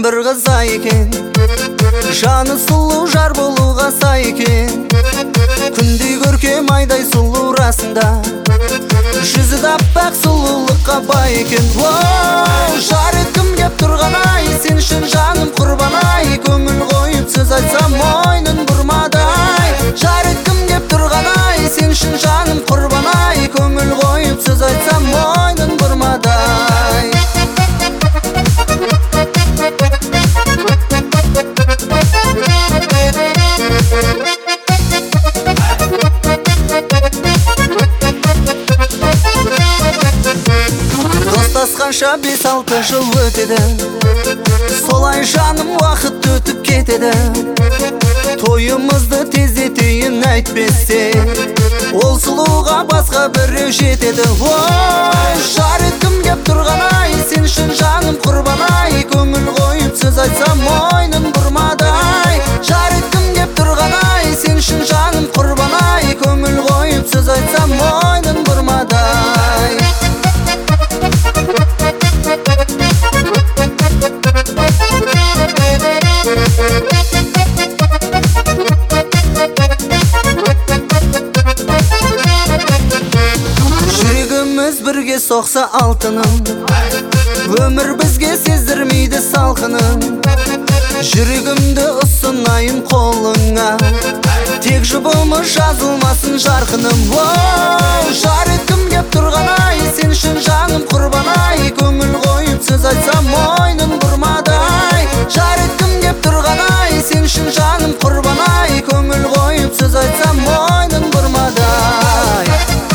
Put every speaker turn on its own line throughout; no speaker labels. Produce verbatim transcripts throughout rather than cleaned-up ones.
bir kız eкен, жаны сұлу жар болуға сай екен. Күндей көркем айдай сұлу расында, жүзі аппақ сұлулыққа бай екен. Оу, жар еткім кеп тұрған ай, сен үшін жаным құрбан ай. Көңіл қойып сөз айтсам мойнын бұрмадай. Жар еткім кеп тұрған ай, сен үшін жаным құрбан ай. Көңіл қойып сөз айтсам мойнын бұрмадай. Достасқанша бес алты жыл өтеді, солай жаным уақыт өтіп кетеді. Тойымызды тездетейін әйтпесе, ол сұлуға басқа біреу жетеді. Ой, жар еткім кеп тұрған ай, сен үшін жаным құрбан ай. Көңіл қойып сөз айтсам мойнын бұрмадай. Жар еткім кеп тұрған ай, сен үшін жаным құрбан ай. Көңіл қойып сөз айтсам мойнын бұрмадай. Жүрегіміз бірге соқса алтыным, өмір бізге сездірмейді салқыным. Жүрегімді ұсынайын қолыңа, тек жұбымыз жазылмасын жарқыным. Оу, жар еткім кеп тұрған ай, сен үшін жаным құрбан ай. Көңіл қойып сөз айтсам мойнын бұрмадай. Жар еткім кеп тұрған ай, сен үшін жаным құрбан ай. Көңіл қойып сөз айтсам мойнын бұрмадай.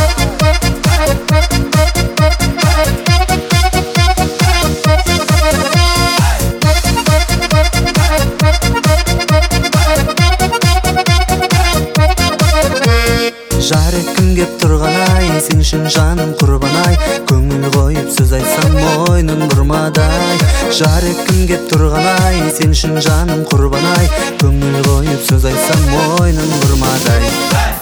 Жар еткім кеп тұрған ай, сен үшін жаным құрбан ай. Көңіл қойып сөз айтсам мойнын бұрмадай. Жар еткім кеп тұрған ай, сен үшін жаным құрбан ай. Көңіл қойып сөз айтсам мойнын бұрмадай.